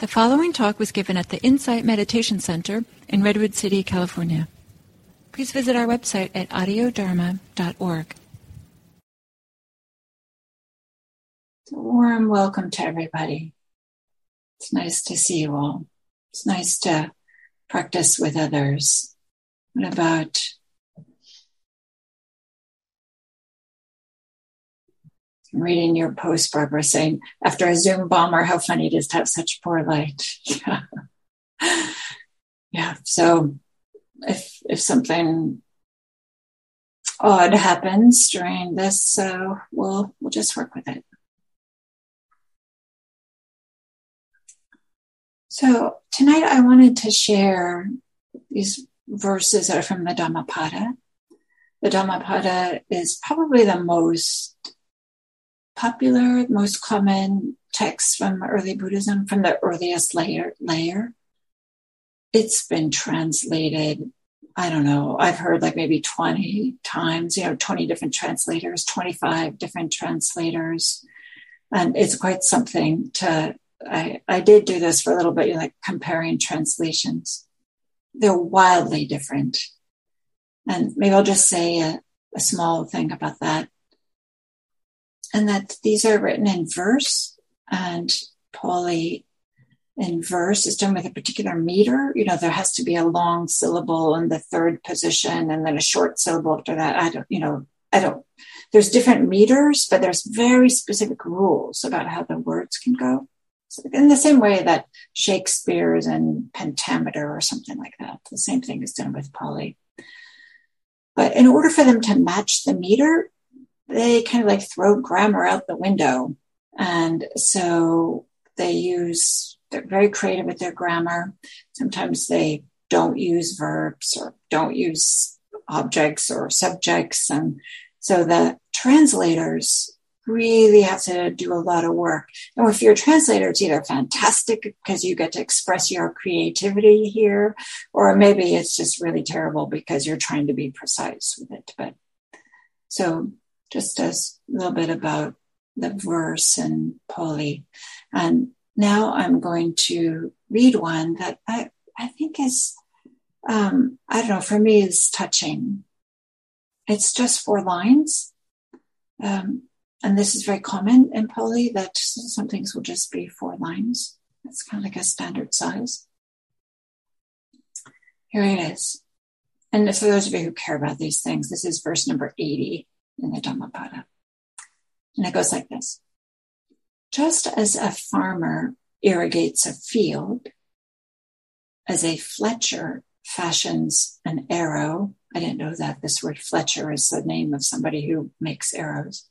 The following talk was given at the Insight Meditation Center in Redwood City, California. Please visit our website at audiodharma.org. A warm welcome to everybody. It's nice to see you all. It's nice to practice with others. What about I'm reading your post, Barbara, saying, after a Zoom bomber, how funny it is to have such poor light. Yeah, so if something odd happens during this, we'll just work with it. So tonight I wanted to share these verses that are from the Dhammapada. The Dhammapada is probably the most popular, most common text from early Buddhism, from the earliest layer. It's been translated, I don't know, I've heard like maybe 20 times, 20 different translators, 25 different translators. And it's quite something I did do this for a little bit, like comparing translations. They're wildly different. And maybe I'll just say a small thing about that. And that these are written in verse, and Pali in verse is done with a particular meter. There has to be a long syllable in the third position and then a short syllable after that. There's different meters, but there's very specific rules about how the words can go. So in the same way that Shakespeare's in pentameter or something like that, the same thing is done with Pali. But in order for them to match the meter, they kind of like throw grammar out the window. And so they're very creative with their grammar. Sometimes they don't use verbs or don't use objects or subjects. And so the translators really have to do a lot of work. And if you're a translator, it's either fantastic because you get to express your creativity here, or maybe it's just really terrible because you're trying to be precise with it. But so just a little bit about the verse in Pali. And now I'm going to read one that I think is, for me is touching. It's just 4 lines. And this is very common in Pali, that some things will just be 4 lines. It's kind of like a standard size. Here it is. And for those of you who care about these things, this is verse number 80 in the Dhammapada. And it goes like this. Just as a farmer irrigates a field, as a fletcher fashions an arrow. I didn't know that this word fletcher is the name of somebody who makes arrows.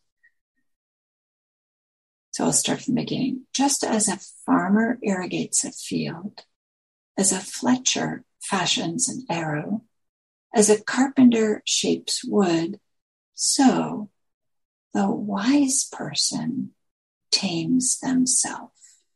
So I'll start from the beginning. Just as a farmer irrigates a field, as a fletcher fashions an arrow, as a carpenter shapes wood, so the wise person tames themselves.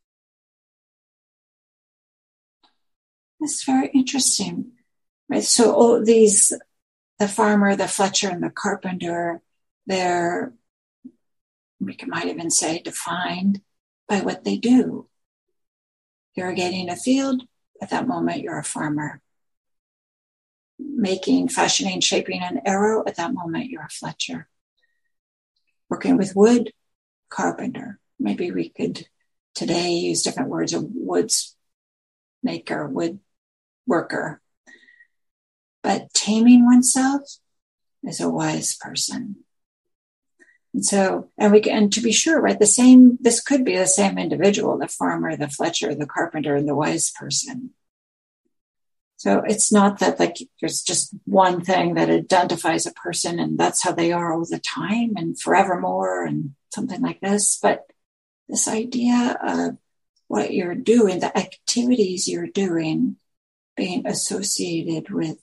It's very interesting, right? So all these, the farmer, the fletcher, and the carpenter, they're, we might even say, defined by what they do. Irrigating a field, at that moment you're a farmer. Making, fashioning, shaping an arrow, at that moment you're a fletcher. Working with wood, carpenter. Maybe we could today use different words of woods maker, wood worker. But taming oneself is a wise person. And so, and to be sure, right, this could be the same individual, the farmer, the fletcher, the carpenter, and the wise person. So it's not that like there's just one thing that identifies a person and that's how they are all the time and forevermore and something like this. But this idea of what you're doing, the activities you're doing, being associated with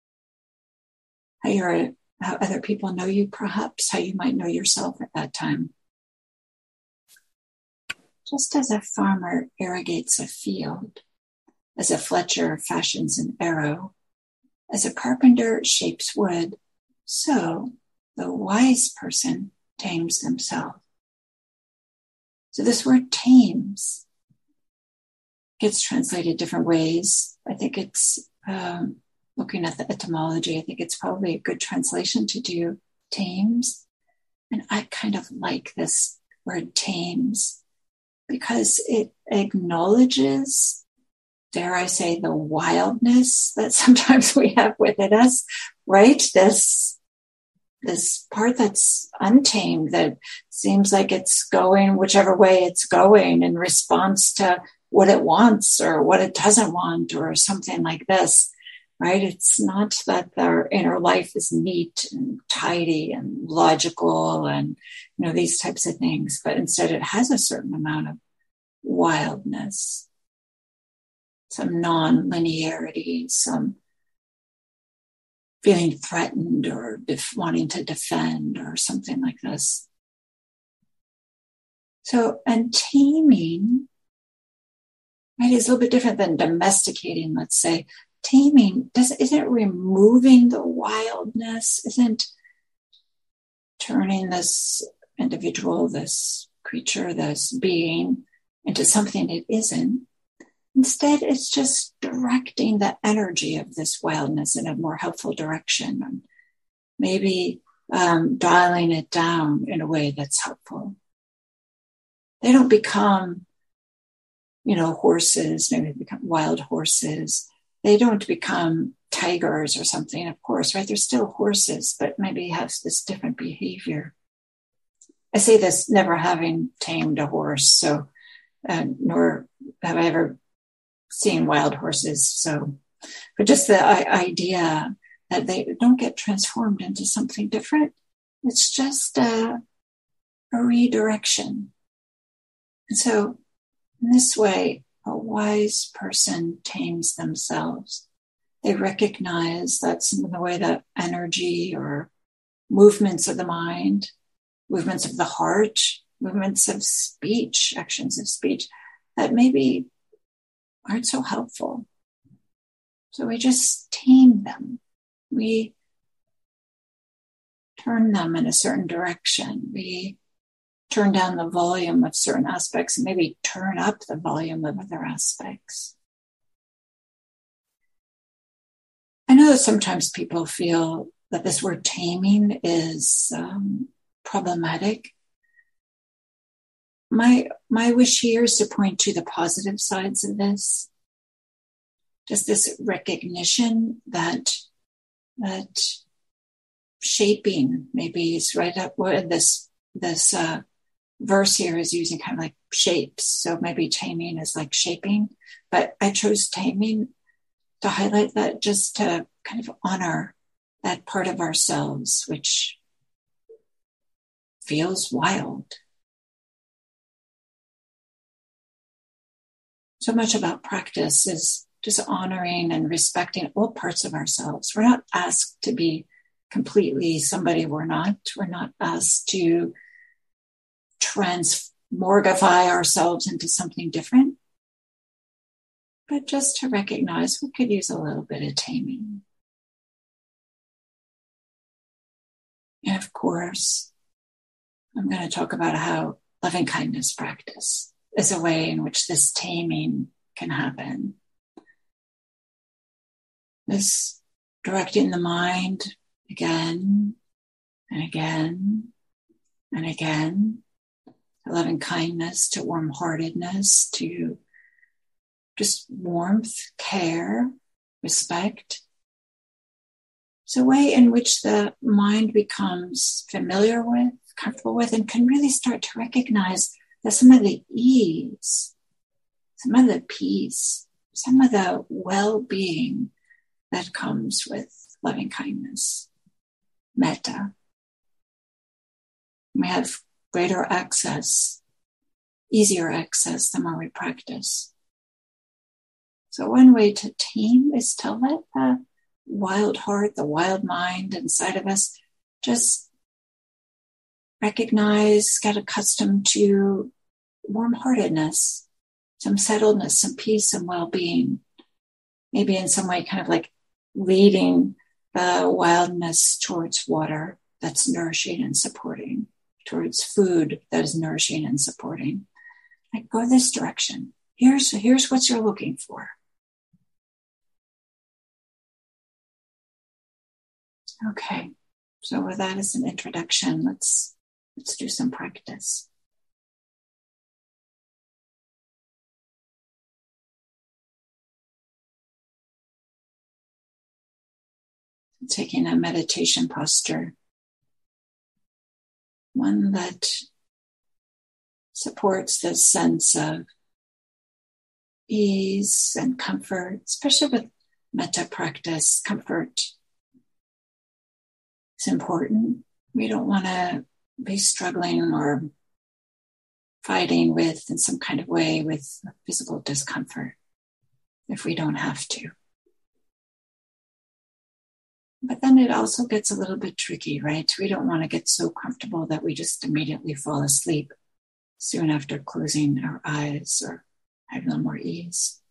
how other people know you, perhaps how you might know yourself at that time. Just as a farmer irrigates a field, as a fletcher fashions an arrow, as a carpenter shapes wood, so the wise person tames themselves. So this word tames gets translated different ways. I think it's, looking at the etymology, I think it's probably a good translation to do tames. And I kind of like this word tames because it acknowledges, dare I say, the wildness that sometimes we have within us, right? This part that's untamed, that seems like it's going whichever way it's going in response to what it wants or what it doesn't want or something like this, right? It's not that our inner life is neat and tidy and logical and, these types of things, but instead it has a certain amount of wildness, some non-linearity, some feeling threatened or wanting to defend or something like this. So, and taming, right, is a little bit different than domesticating, let's say. Taming isn't removing the wildness, isn't turning this individual, this creature, this being into something it isn't. Instead, it's just directing the energy of this wildness in a more helpful direction, and maybe dialing it down in a way that's helpful. They don't become, horses, maybe become wild horses. They don't become tigers or something, of course, right? They're still horses, but maybe have this different behavior. I say this never having tamed a horse, so nor have I ever seen wild horses. So, but just the idea that they don't get transformed into something different. It's just a redirection. And so in this way, a wise person tames themselves. They recognize that some of the way that energy or movements of the mind, movements of the heart, movements of speech, actions of speech, that maybe aren't so helpful. So we just tame them. We turn them in a certain direction. We turn down the volume of certain aspects and maybe turn up the volume of other aspects. I know that sometimes people feel that this word taming is problematic. My wish here is to point to the positive sides of this. Just this recognition that shaping maybe is right up where this verse here is using kind of like shapes. So maybe taming is like shaping, but I chose taming to highlight that, just to kind of honor that part of ourselves which feels wild. So much about practice is just honoring and respecting all parts of ourselves. We're not asked to be completely somebody we're not. We're not asked to transmorgify ourselves into something different, but just to recognize we could use a little bit of taming. And of course, I'm going to talk about how loving kindness practice is a way in which this taming can happen. This directing the mind again and again and again, to loving kindness, to warm-heartedness, to just warmth, care, respect. It's a way in which the mind becomes familiar with, comfortable with, and can really start to recognize that some of the ease, some of the peace, some of the well-being that comes with loving kindness, metta. We have greater access, easier access the more we practice. So one way to tame is to let the wild heart, the wild mind inside of us just recognize, get accustomed to warm-heartedness, some settledness, some peace, some well-being. Maybe in some way kind of like leading the wildness towards water that's nourishing and supporting, towards food that is nourishing and supporting. Like, go this direction. here's what you're looking for. Okay, so with that as an introduction, let's do some practice. Taking a meditation posture, one that supports this sense of ease and comfort, especially with metta practice. Comfort is important. We don't want to be struggling or fighting with, in some kind of way, with physical discomfort if we don't have to. But then it also gets a little bit tricky, right? We don't want to get so comfortable that we just immediately fall asleep soon after closing our eyes or have a little more ease.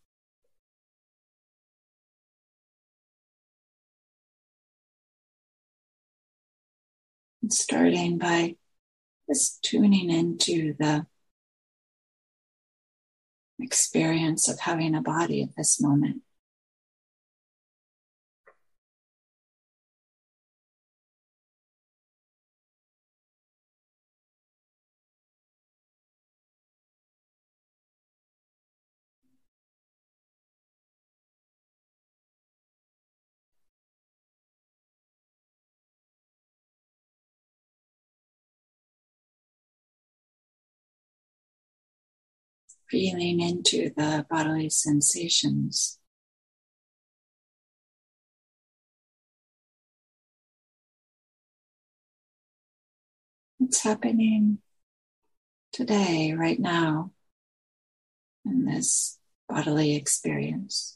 And starting by just tuning into the experience of having a body at this moment. Feeling into the bodily sensations. What's happening today, right now, in this bodily experience?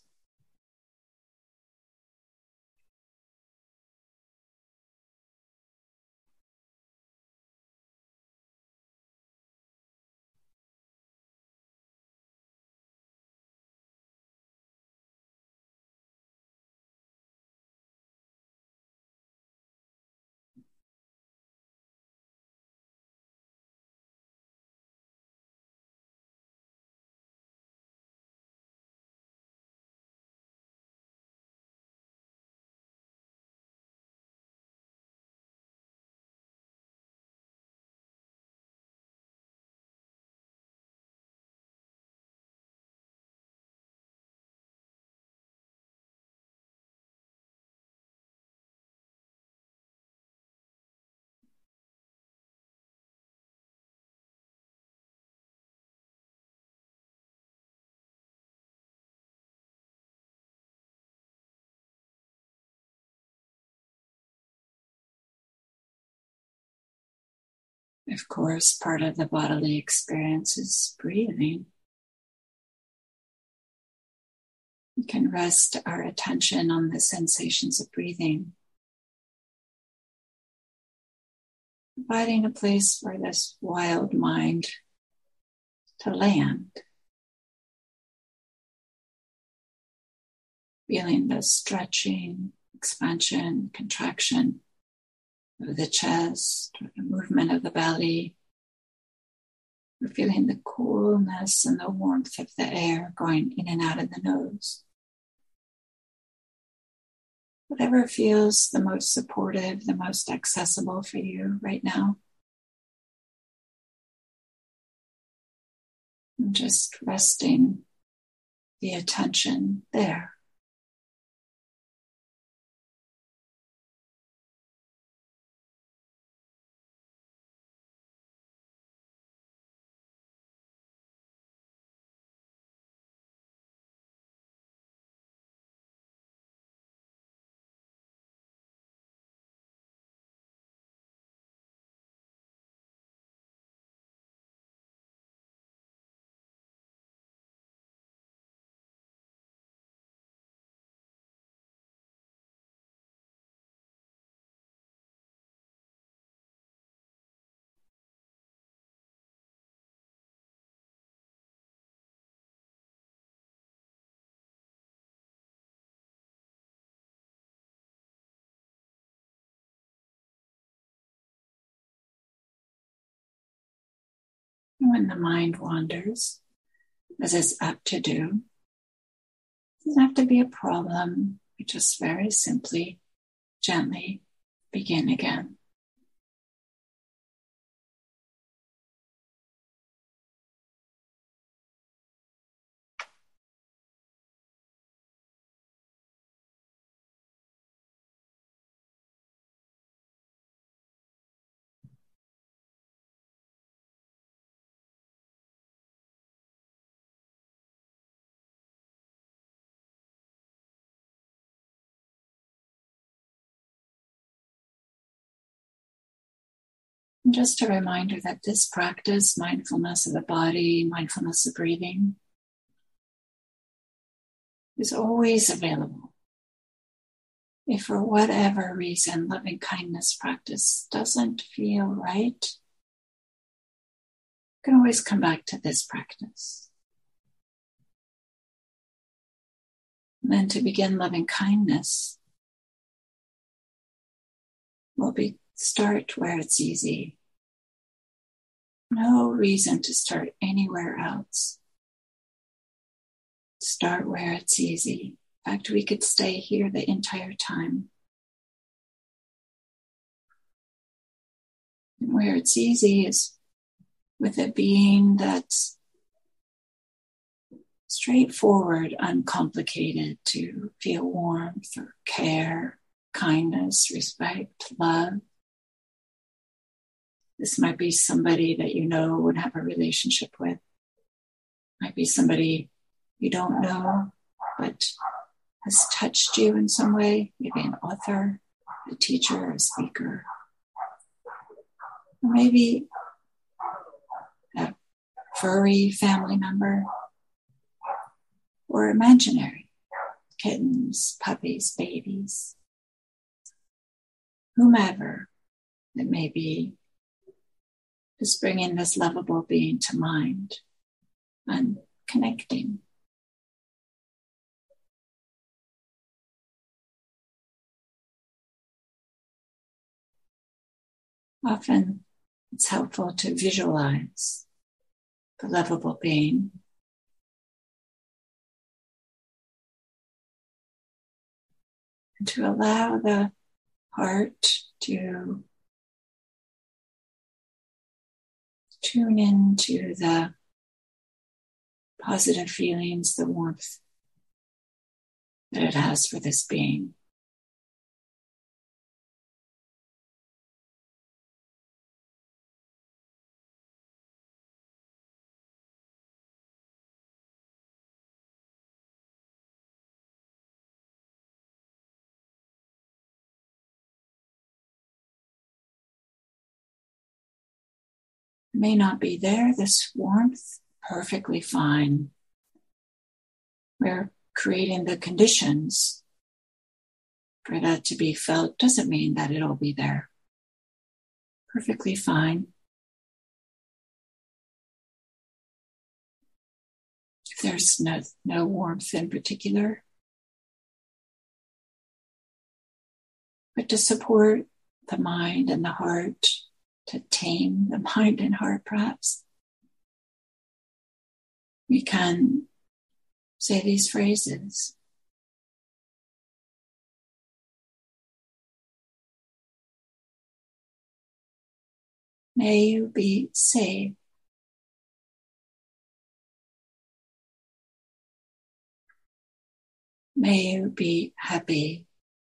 Of course, part of the bodily experience is breathing. We can rest our attention on the sensations of breathing, providing a place for this wild mind to land. Feeling the stretching, expansion, contraction of the chest, or the movement of the belly. We're feeling the coolness and the warmth of the air going in and out of the nose. Whatever feels the most supportive, the most accessible for you right now. And just resting the attention there. When the mind wanders, as it's apt to do. It doesn't have to be a problem. We just very simply, gently begin again. And just a reminder that this practice, mindfulness of the body, mindfulness of breathing, is always available. If for whatever reason loving kindness practice doesn't feel right, you can always come back to this practice. And then to begin loving kindness, we'll start where it's easy. No reason to start anywhere else. Start where it's easy. In fact, we could stay here the entire time. And where it's easy is with a being that's straightforward, uncomplicated, to feel warmth or care, kindness, respect, love. This might be somebody that you know would have a relationship with. Might be somebody you don't know, but has touched you in some way, maybe an author, a teacher, a speaker. Or maybe a furry family member, or imaginary, kittens, puppies, babies, whomever it may be. Just bringing this lovable being to mind and connecting. Often it's helpful to visualize the lovable being. And to allow the heart to tune into the positive feelings, the warmth that it has for this being. May not be there, this warmth, perfectly fine. We're creating the conditions for that to be felt. Doesn't mean that it'll be there. Perfectly fine. If there's no warmth in particular, but to support the mind and the heart, to tame the mind and heart perhaps, we can say these phrases. May you be safe. May you be happy.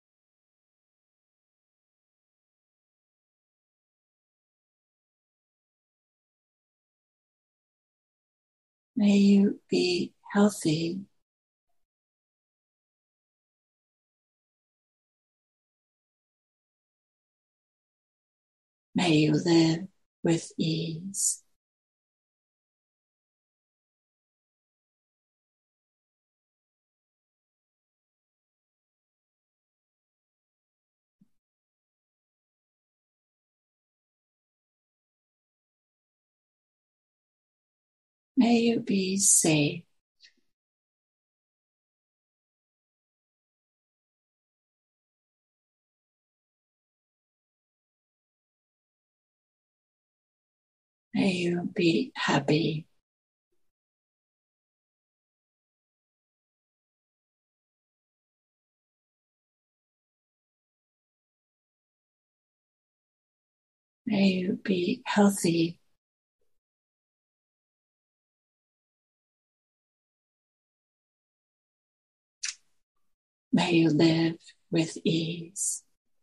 May you be healthy. May you live with ease. May you be safe. May you be happy. May you be healthy. May you live with ease.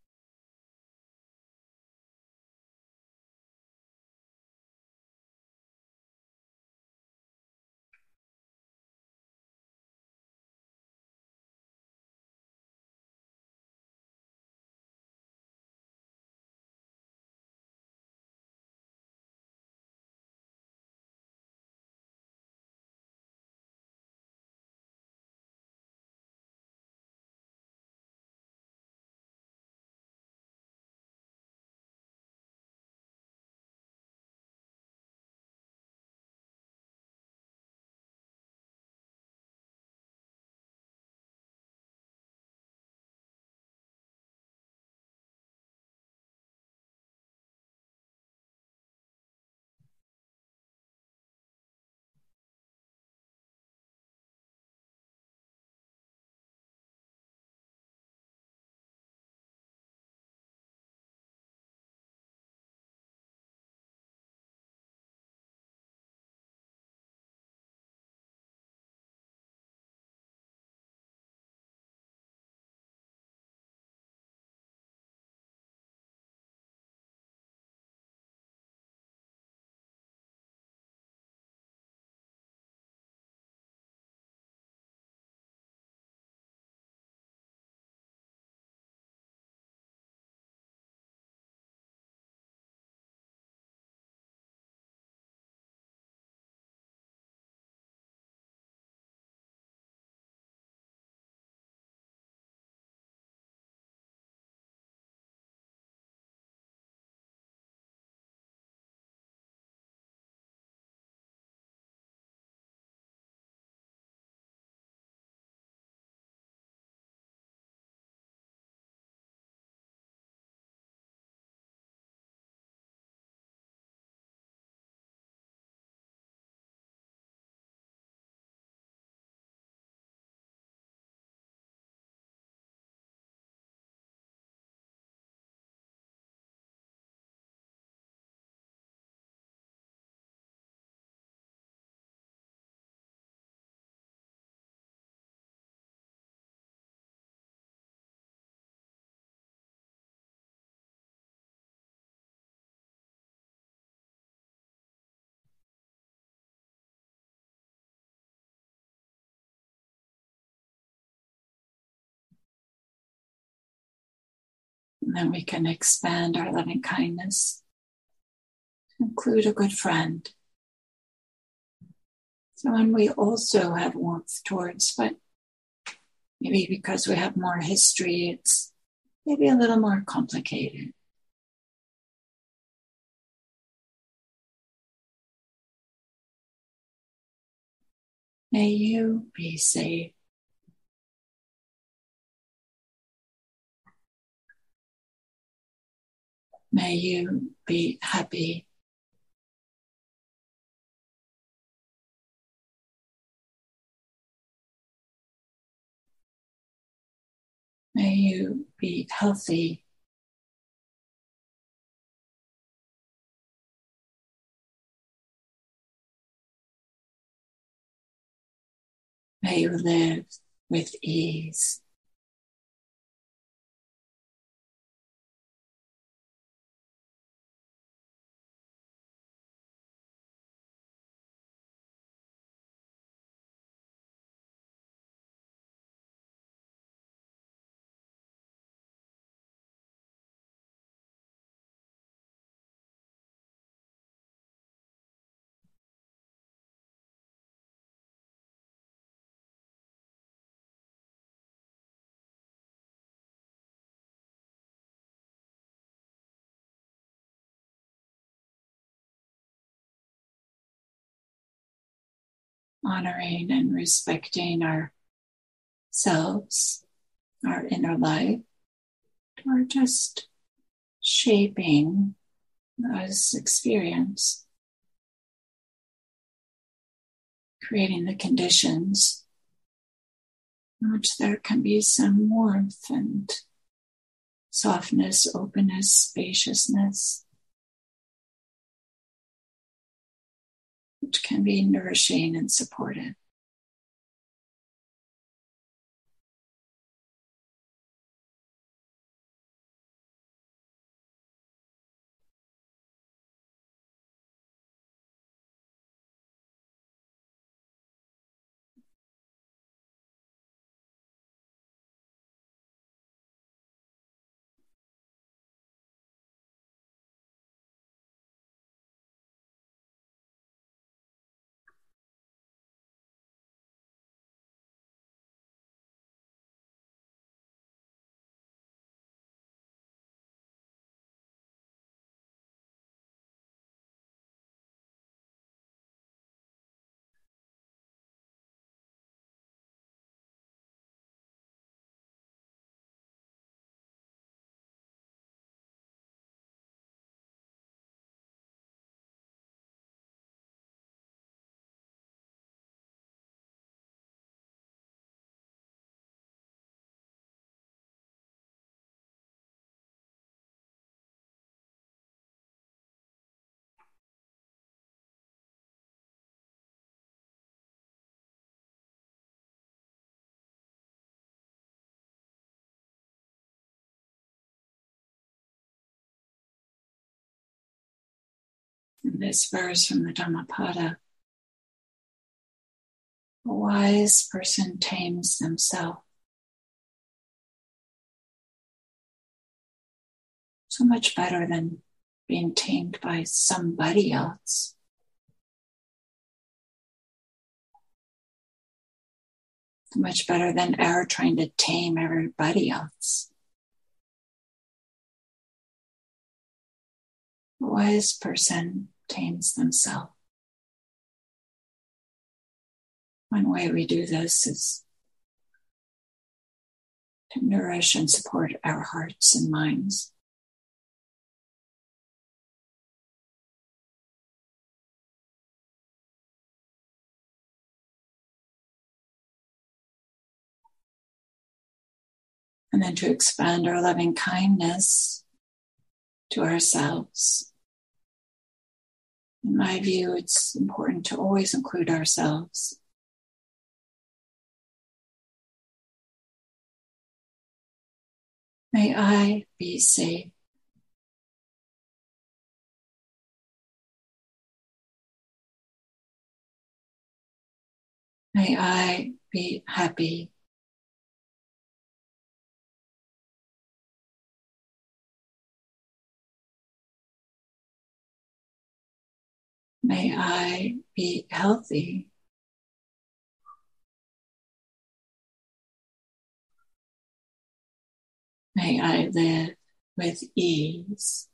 And then we can expand our loving kindness to include a good friend. Someone we also have warmth towards, but maybe because we have more history, it's maybe a little more complicated. May you be safe. May you be happy. May you be healthy. May you live with ease. Honoring and respecting ourselves, our inner life, or just shaping this experience, creating the conditions in which there can be some warmth and softness, openness, spaciousness. which can be nourishing and supportive. In this verse from the Dhammapada, a wise person tames themselves. So much better than being tamed by somebody else. So much better than our trying to tame everybody else. A wise person tames themselves. One way we do this is to nourish and support our hearts and minds. And then to expand our loving kindness to ourselves. In my view, it's important to always include ourselves. May I be safe. May I be happy. May I be healthy. May I live with ease.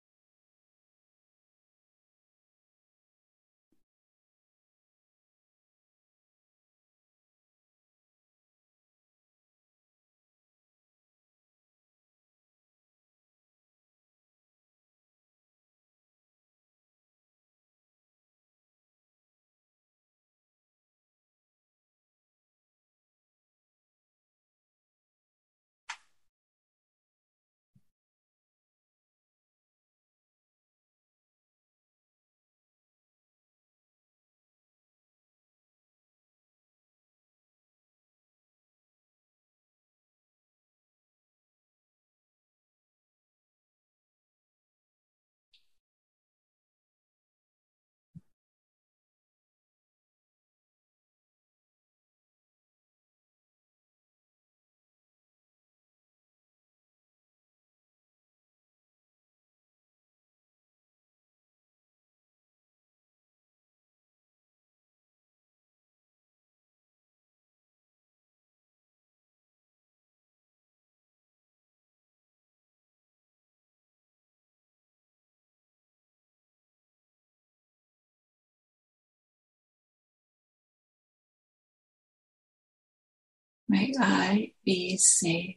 May I be safe.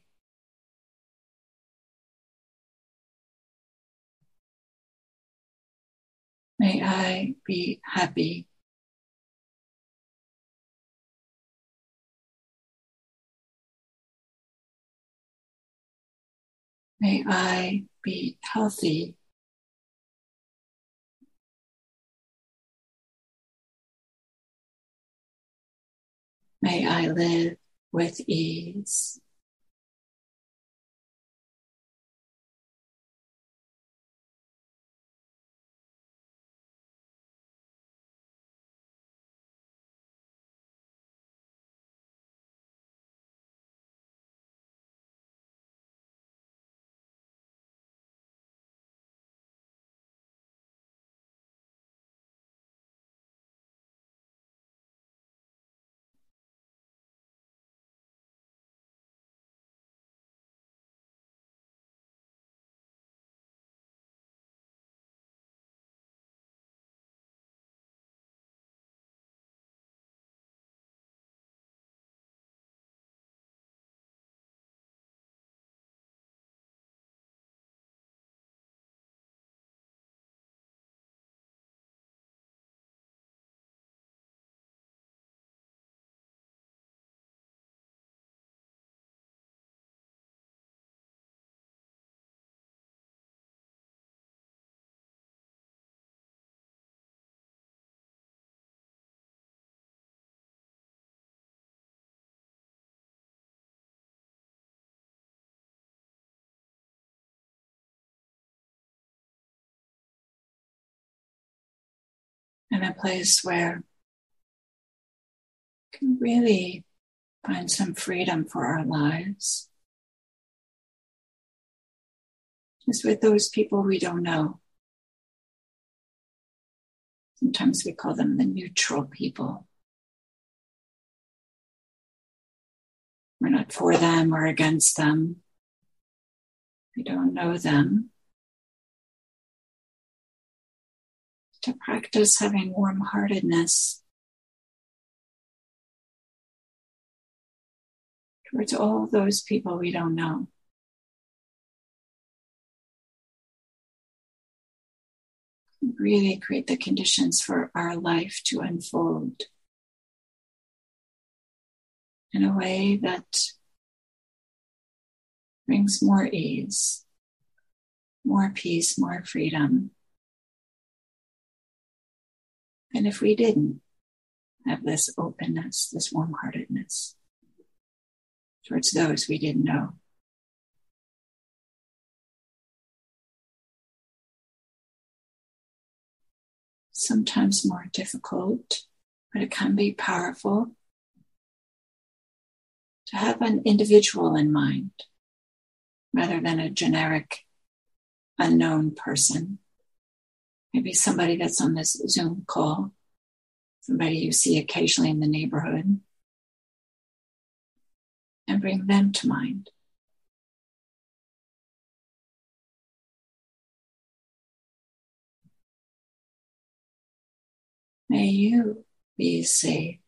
May I be happy. May I be healthy. May I live with ease. In a place where we can really find some freedom for our lives. Just with those people we don't know. Sometimes we call them the neutral people. We're not for them or against them. We don't know them. To practice having warm-heartedness towards all those people we don't know. Really create the conditions for our life to unfold in a way that brings more ease, more peace, more freedom. And if we didn't have this openness, this warm-heartedness towards those we didn't know. Sometimes more difficult, but it can be powerful to have an individual in mind rather than a generic, unknown person. Maybe somebody that's on this Zoom call, somebody you see occasionally in the neighborhood, and bring them to mind. May you be safe.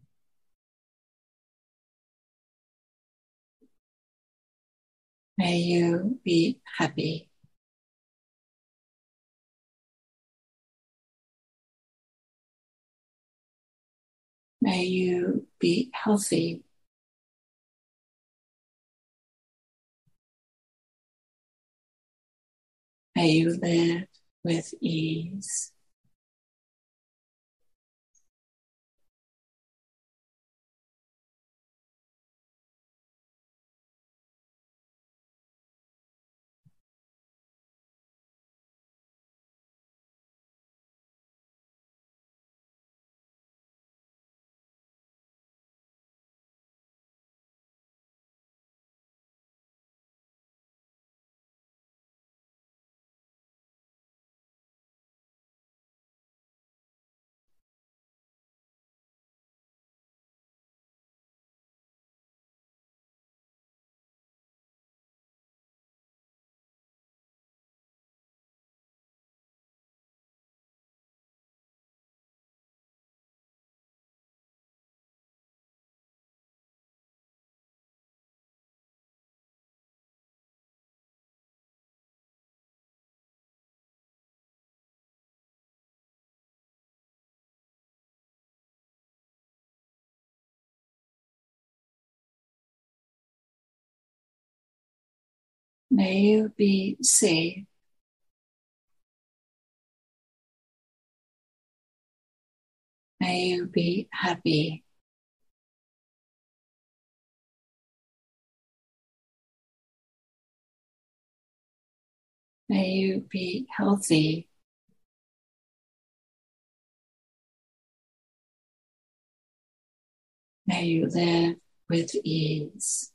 May you be happy. May you be healthy. May you live with ease. May you be safe. May you be happy. May you be healthy. May you live with ease.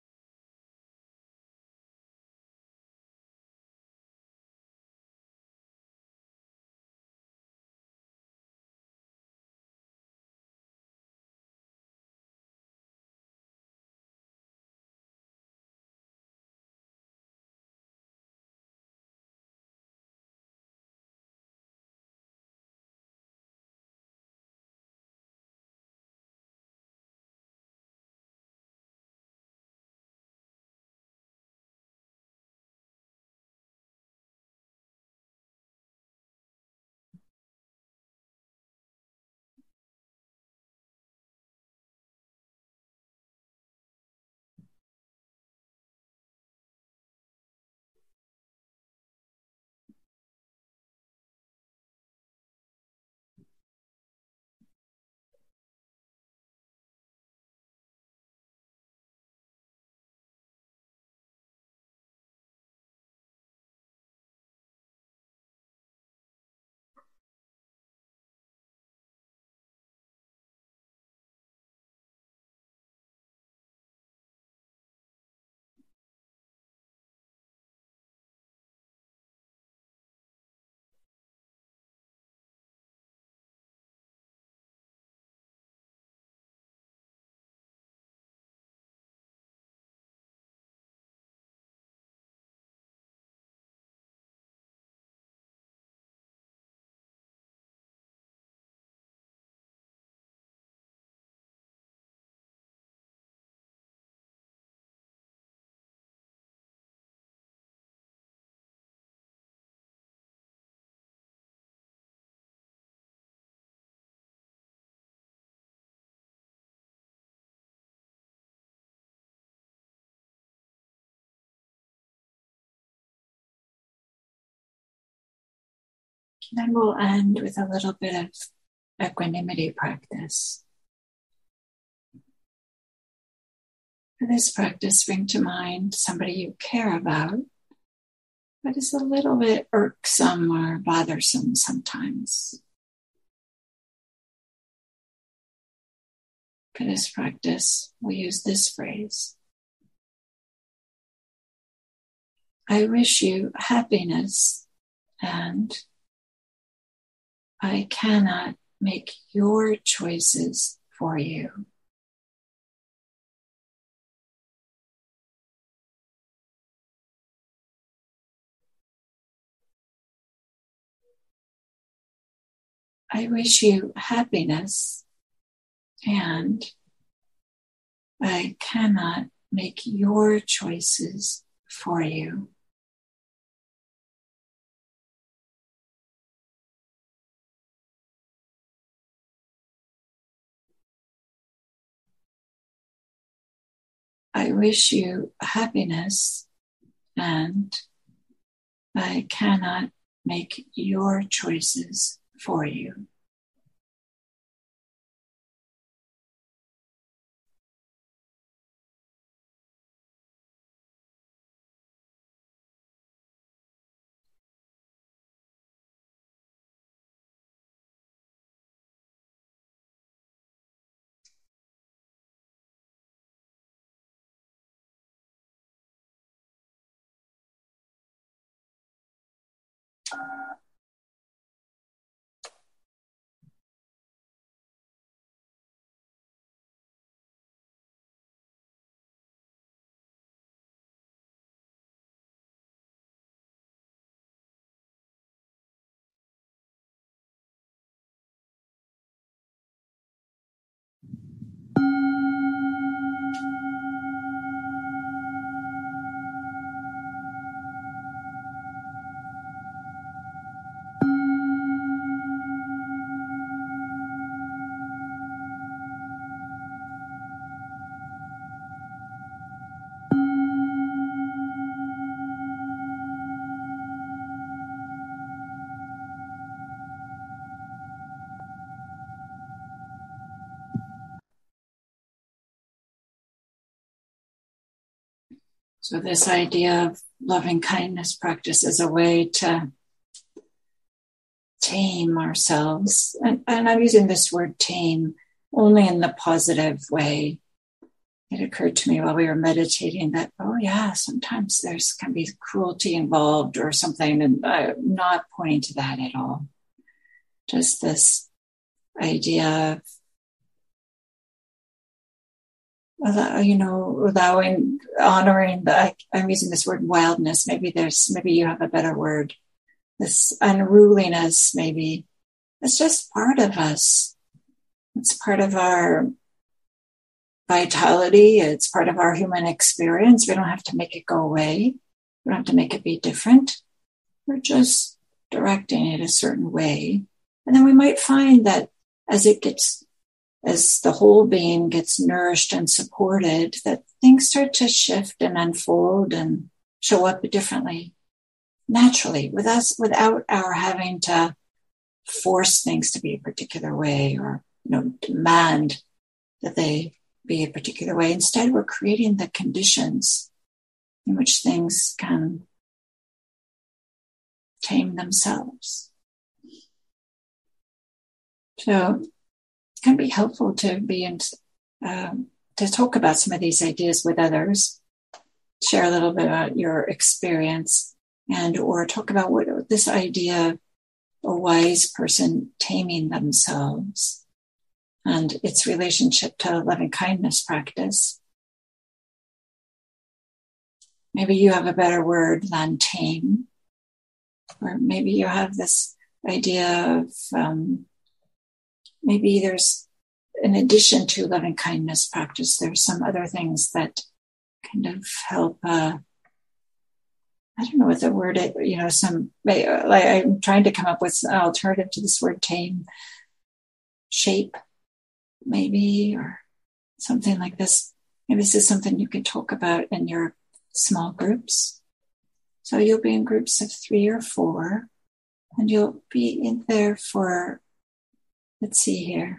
Then we'll end with a little bit of equanimity practice. For this practice, bring to mind somebody you care about, but is a little bit irksome or bothersome sometimes. For this practice, we use this phrase. I wish you happiness, and I cannot make your choices for you. I wish you happiness, and I cannot make your choices for you. I wish you happiness, and I cannot make your choices for you. So this idea of loving kindness practice is a way to tame ourselves. And I'm using this word tame only in the positive way. It occurred to me while we were meditating that, oh yeah, sometimes there's can be cruelty involved or something, and I'm not pointing to that at all. Just this idea of, allowing, honoring I'm using this word wildness. Maybe you have a better word. This unruliness, maybe. It's just part of us. It's part of our vitality. It's part of our human experience. We don't have to make it go away. We don't have to make it be different. We're just directing it a certain way. And then we might find that as the whole being gets nourished and supported, that things start to shift and unfold and show up differently, naturally, without our having to force things to be a particular way or, demand that they be a particular way. Instead, we're creating the conditions in which things can tame themselves. So it can be helpful to to talk about some of these ideas with others, share a little bit about your experience, or talk about what this idea of a wise person taming themselves and its relationship to loving kindness practice. Maybe you have a better word than tame, or maybe you have this idea of maybe there's, in addition to loving kindness practice, there's some other things that kind of help, I don't know what the word is, I'm trying to come up with an alternative to this word tame, shape, maybe, or something like this. Maybe this is something you can talk about in your small groups. So you'll be in groups of 3 or 4, and you'll be in there for, let's see here,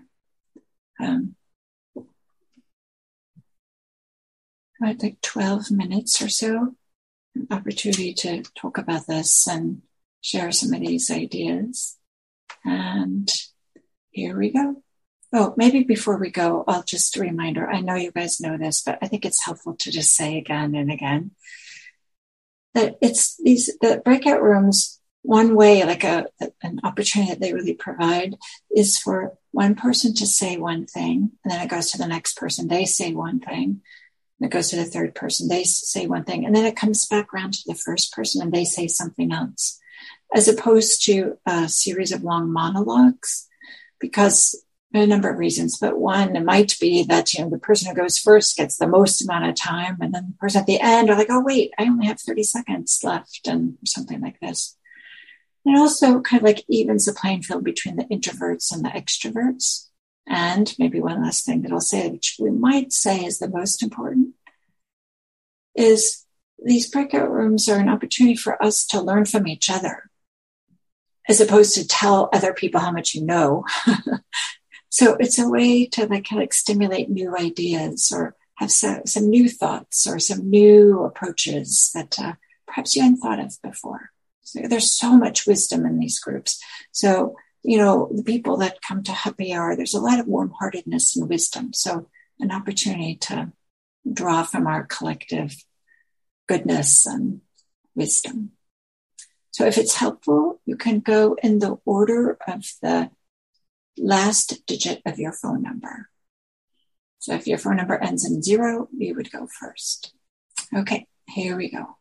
about like 12 minutes or so, an opportunity to talk about this and share some of these ideas. And here we go. Oh, maybe before we go, I'll just a reminder. I know you guys know this, but I think it's helpful to just say again and again that it's the breakout rooms. One way, like an opportunity that they really provide, is for one person to say one thing, and then it goes to the next person. They say one thing, and it goes to the third person. They say one thing, and then it comes back around to the first person, and they say something else, as opposed to a series of long monologues, because a number of reasons, but one, it might be that, the person who goes first gets the most amount of time, and then the person at the end are like, oh, wait, I only have 30 seconds left, and something like this. And also kind of like evens the playing field between the introverts and the extroverts. And maybe one last thing that I'll say, which we might say is the most important, is these breakout rooms are an opportunity for us to learn from each other, as opposed to tell other people how much you know. So it's a way to like stimulate new ideas or have some new thoughts or some new approaches that perhaps you hadn't thought of before. So there's so much wisdom in these groups. So, the people that come to Happy Hour, there's a lot of warm-heartedness and wisdom. So an opportunity to draw from our collective goodness and wisdom. So if it's helpful, you can go in the order of the last digit of your phone number. So if your phone number ends in 0, you would go first. Okay, here we go.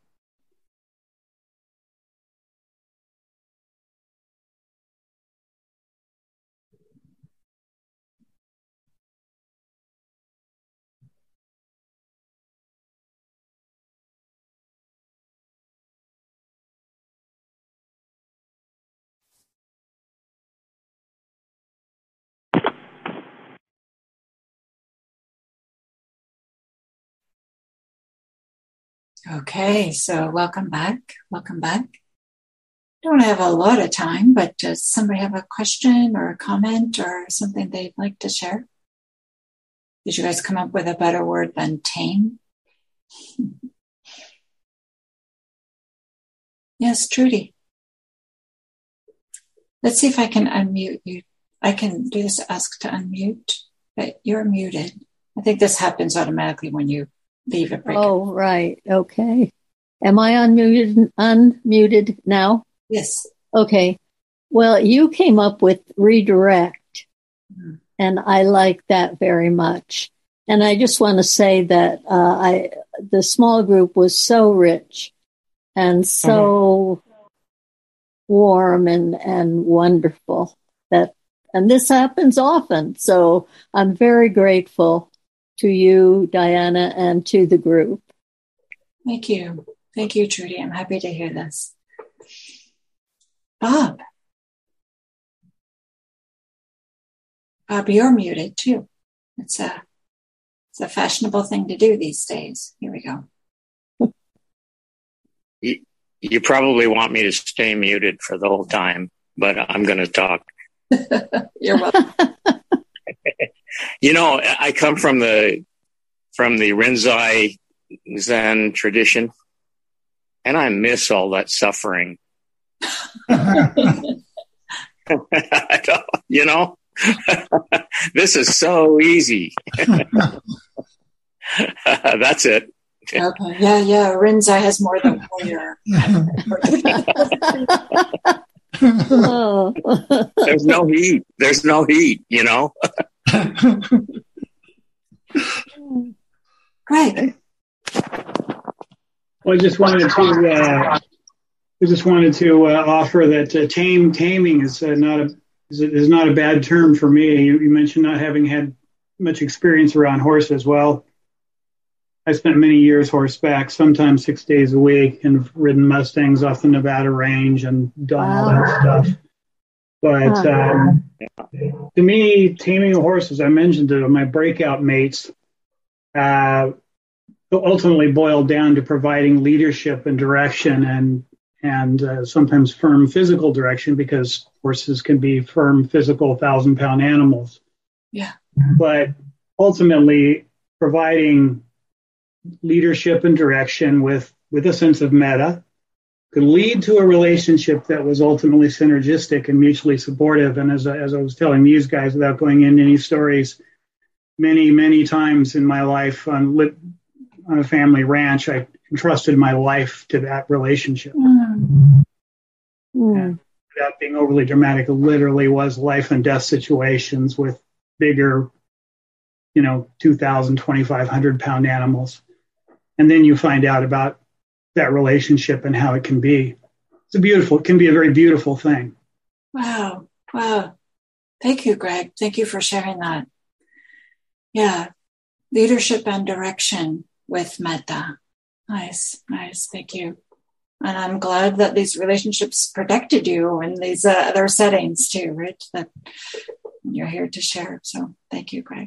Okay, so welcome back. Welcome back. Don't have a lot of time, but does somebody have a question or a comment or something they'd like to share? Did you guys come up with a better word than tame? Yes, Trudy. Let's see if I can unmute you. I can do this ask to unmute, but you're muted. I think this happens automatically when you leave a break. Oh, right. Okay. Am I unmuted now? Yes. Okay. Well, you came up with redirect, and I like that very much. And I just want to say that the small group was so rich and so warm and wonderful. And this happens often. So I'm very grateful to you, Diana, and to the group. Thank you. Thank you, Trudy. I'm happy to hear this. Bob, you're muted too. It's a fashionable thing to do these days. Here we go. You probably want me to stay muted for the whole time, but I'm going to talk. You're welcome. I come from the Rinzai Zen tradition, and I miss all that suffering. This is so easy. That's it. Okay. Yeah. Rinzai has more than warrior. There's no heat, Great. Well, I just wanted to offer that taming is not a bad term for me. You mentioned not having had much experience around horses. Well, I spent many years horseback, sometimes 6 days a week, and ridden Mustangs off the Nevada range and done all that stuff. But to me, taming a horse, as I mentioned to my breakout mates, ultimately boiled down to providing leadership and direction and sometimes firm physical direction, because horses can be firm, physical, 1,000-pound animals. Yeah. But ultimately providing leadership and direction with a sense of meta could lead to a relationship that was ultimately synergistic and mutually supportive. And as I was telling these guys, without going into any stories, many times in my life on a family ranch, I entrusted my life to that relationship. And without being overly dramatic, it literally was life and death situations with bigger, 2,000, 2,500-pound animals. And then you find out about that relationship and how it can be. It can be a very beautiful thing. Wow. Thank you, Greg. Thank you for sharing that. Yeah. Leadership and direction with metta. Nice. Thank you. And I'm glad that these relationships protected you in these other settings too, right? That you're here to share. So thank you, Greg.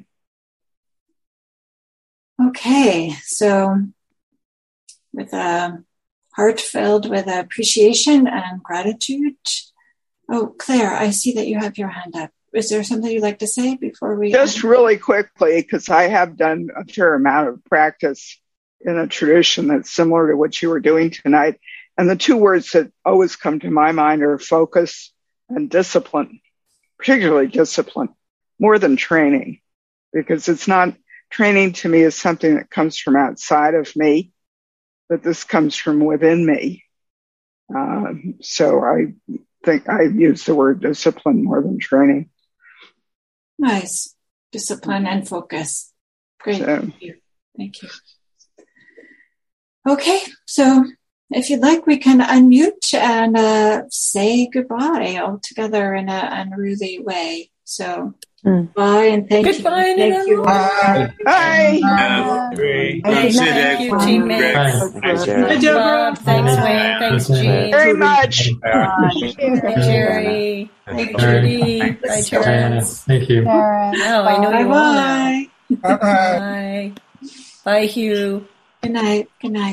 Okay. So with a heart filled with appreciation and gratitude. Oh, Claire, I see that you have your hand up. Is there something you'd like to say before we... Just really quickly, because I have done a fair amount of practice in a tradition that's similar to what you were doing tonight. And the two words that always come to my mind are focus and discipline, particularly discipline, more than training, because it's not... Training to me is something that comes from outside of me, but this comes from within me. So I think I use the word discipline more than training. Nice. Discipline and focus. Great. So, Thank you. Okay. So if you'd like, we can unmute and say goodbye all together in a unruly way. So bye and thank you. Thank you. Bye. Thank you, Team Mix. Thanks, Wayne. Thanks, Jean. Very much. Thanks, Jerry. Thank you, Judy. Bye, Terrence. Thank you. Oh, I know you all now. Bye. Bye. Bye, Hugh. Good night.